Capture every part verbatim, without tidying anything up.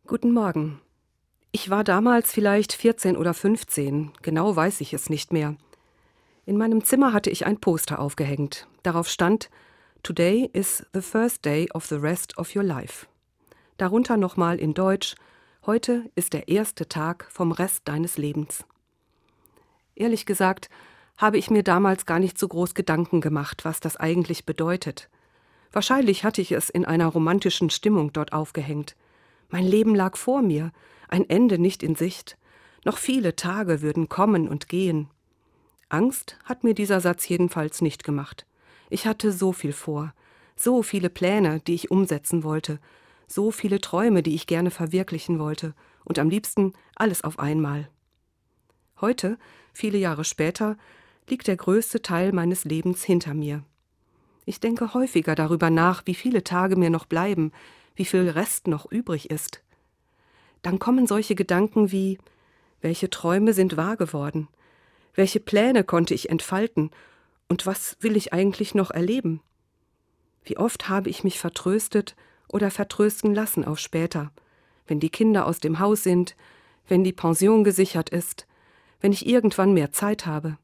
Guten Morgen. Ich war damals vielleicht vierzehn oder fünfzehn, genau weiß ich es nicht mehr. In meinem Zimmer hatte ich ein Poster aufgehängt. Darauf stand: Today is the first day of the rest of your life. Darunter nochmal in Deutsch: Heute ist der erste Tag vom Rest deines Lebens. Ehrlich gesagt habe ich mir damals gar nicht so groß Gedanken gemacht, was das eigentlich bedeutet. Wahrscheinlich hatte ich es in einer romantischen Stimmung dort aufgehängt. Mein Leben lag vor mir, ein Ende nicht in Sicht. Noch viele Tage würden kommen und gehen. Angst hat mir dieser Satz jedenfalls nicht gemacht. Ich hatte so viel vor, so viele Pläne, die ich umsetzen wollte, so viele Träume, die ich gerne verwirklichen wollte, und am liebsten alles auf einmal. Heute, viele Jahre später, liegt der größte Teil meines Lebens hinter mir. Ich denke häufiger darüber nach, wie viele Tage mir noch bleiben, wie viel Rest noch übrig ist. Dann kommen solche Gedanken wie: Welche Träume sind wahr geworden? Welche Pläne konnte ich entfalten? Und was will ich eigentlich noch erleben? Wie oft habe ich mich vertröstet oder vertrösten lassen auf später, wenn die Kinder aus dem Haus sind, wenn die Pension gesichert ist, wenn ich irgendwann mehr Zeit habe.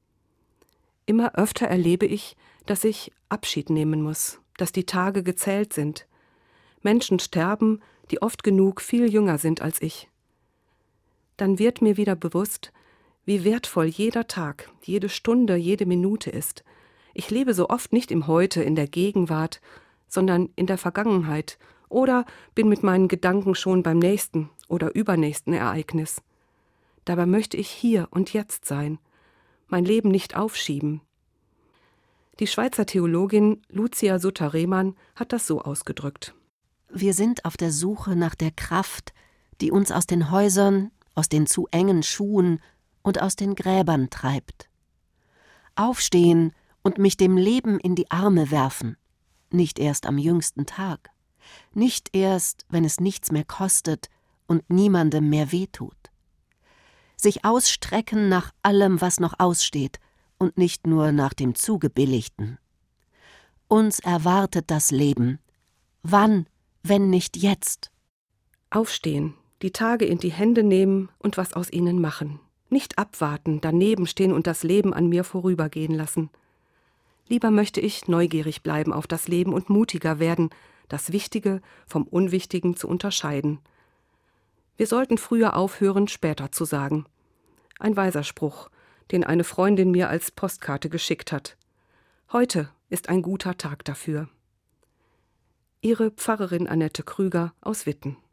Immer öfter erlebe ich, dass ich Abschied nehmen muss, dass die Tage gezählt sind. Menschen sterben, die oft genug viel jünger sind als ich. Dann wird mir wieder bewusst, wie wertvoll jeder Tag, jede Stunde, jede Minute ist. Ich lebe so oft nicht im Heute, in der Gegenwart, sondern in der Vergangenheit oder bin mit meinen Gedanken schon beim nächsten oder übernächsten Ereignis. Dabei möchte ich hier und jetzt sein, mein Leben nicht aufschieben. Die Schweizer Theologin Lucia Sutter-Rehmann hat das so ausgedrückt: Wir sind auf der Suche nach der Kraft, die uns aus den Häusern, aus den zu engen Schuhen und aus den Gräbern treibt. Aufstehen und mich dem Leben in die Arme werfen, nicht erst am jüngsten Tag, nicht erst, wenn es nichts mehr kostet und niemandem mehr wehtut. Sich ausstrecken nach allem, was noch aussteht und nicht nur nach dem Zugebilligten. Uns erwartet das Leben. Wann, wenn nicht jetzt? Aufstehen, die Tage in die Hände nehmen und was aus ihnen machen. Nicht abwarten, daneben stehen und das Leben an mir vorübergehen lassen. Lieber möchte ich neugierig bleiben auf das Leben und mutiger werden, das Wichtige vom Unwichtigen zu unterscheiden. Wir sollten früher aufhören, später zu sagen. Ein weiser Spruch, den eine Freundin mir als Postkarte geschickt hat. Heute ist ein guter Tag dafür. Ihre Pfarrerin Annette Krüger aus Witten.